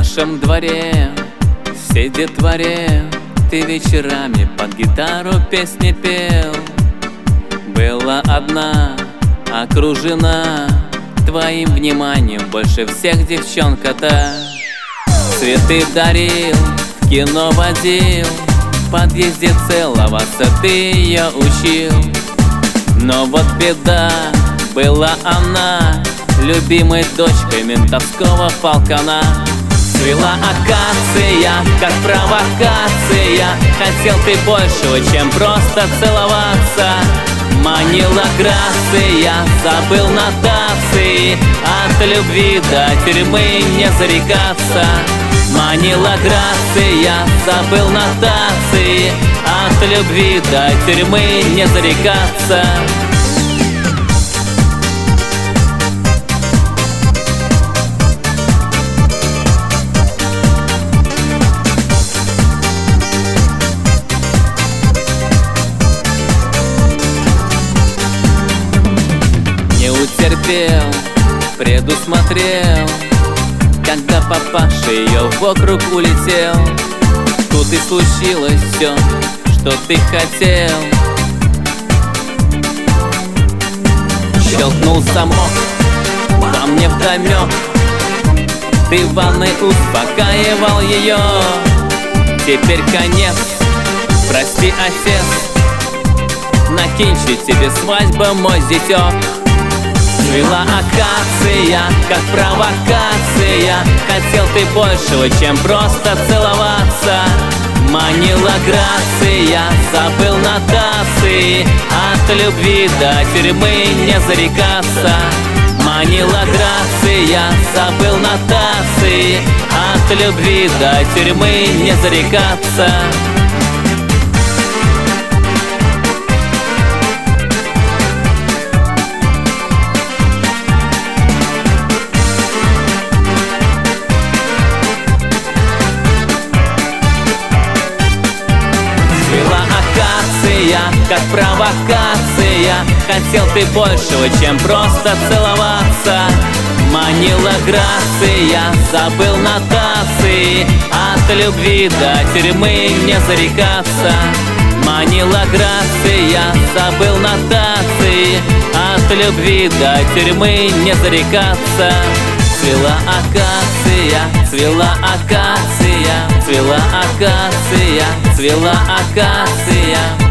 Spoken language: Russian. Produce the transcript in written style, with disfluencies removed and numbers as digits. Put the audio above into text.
нашем дворе все детворе ты вечерами под гитару песни пел. Была одна, окружена твоим вниманием больше всех девчонка-то. Цветы дарил, в кино водил, в подъезде целоваться ты ее учил. Но вот беда, была она любимой дочкой ментовского полкана. Цвела акация, как провокация, хотел ты большего, чем просто целоваться. Манила грация, забыл нотации, от любви до тюрьмы не зарекаться. Манила грация, забыл нотации, от любви до тюрьмы не зарекаться. Утерпел, предусмотрел, когда папаша ее вокруг улетел. Тут и случилось все, что ты хотел. Щелкнул замок, во мне вдомек. Ты в ванной успокаивал ее. Теперь конец, прости, отец, накинчи тебе свадьба, мой зятек. Цвела акация, как провокация, хотел ты большего, чем просто целоваться. Манила грация, забыл нотации, от любви до тюрьмы не зарекаться. Манила грация, забыл нотации, от любви до тюрьмы не зарекаться. Как провокация, хотел ты большего, чем просто целоваться. Манила грация, забыл нотации, от любви до тюрьмы не зарекаться. Манила грация, забыл нотации, от любви до тюрьмы не зарекаться. Цвела акация, цвела акация, цвела акация, цвела акация.